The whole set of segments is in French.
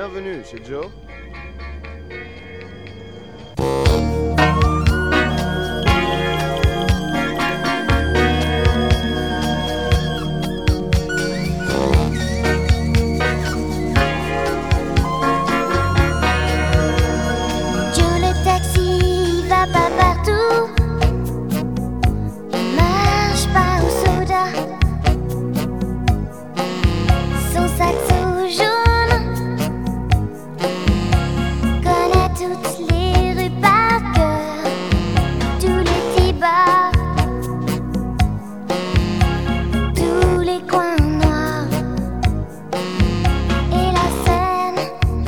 Bienvenue chez Joe. Joe le taxi va pas partout, il marche pas au soda. Son saxo jaune connaît toutes les rues par cœur, tous les petits bars, tous les coins noirs et la Seine.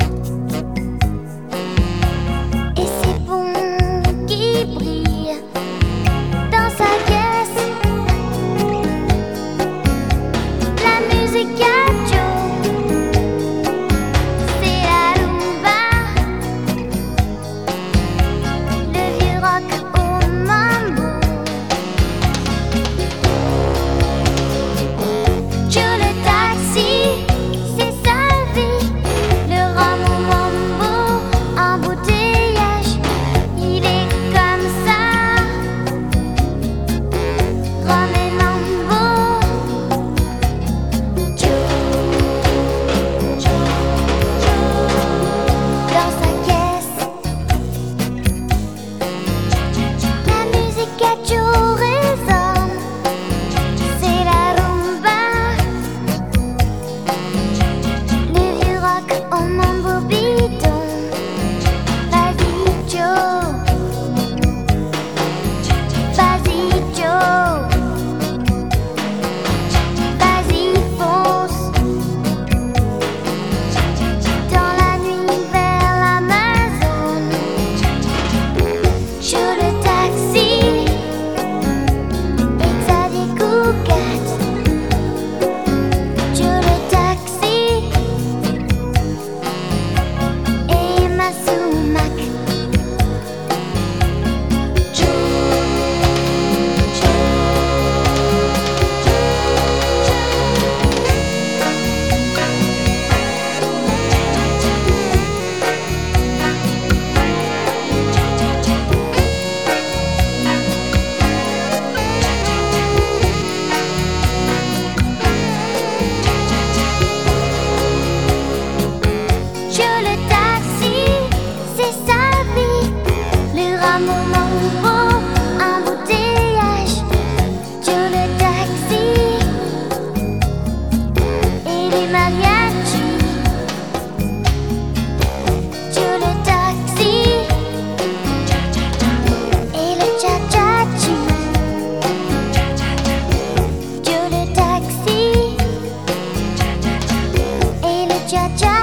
Et ces ponts qui brillent dans sa caisse. La musique à Joe, c'est la rumba, le vieux rock au mambo. Joe le taxi, c'est sa vie, le rhum au mambo, embouteillage, il est comme ça, rhum et mambo. Joe, dans sa caisse, la musique à Joe résonne, c'est la rumba, le vieux rock au mambo bidon. Vas-y Joe, vas-y Joe, vas-y fonce, dans la nuit vers l'Amazone. Joe le taxi, Xavier Cugat. Joe le taxi et Masumak. Joe le taxi, c'est sa vie, le rhum au mambo, embouteillage. Joe le taxi et les mariachis. Joe le taxi et le cha-cha-chi. Joe le taxi et le cha-cha.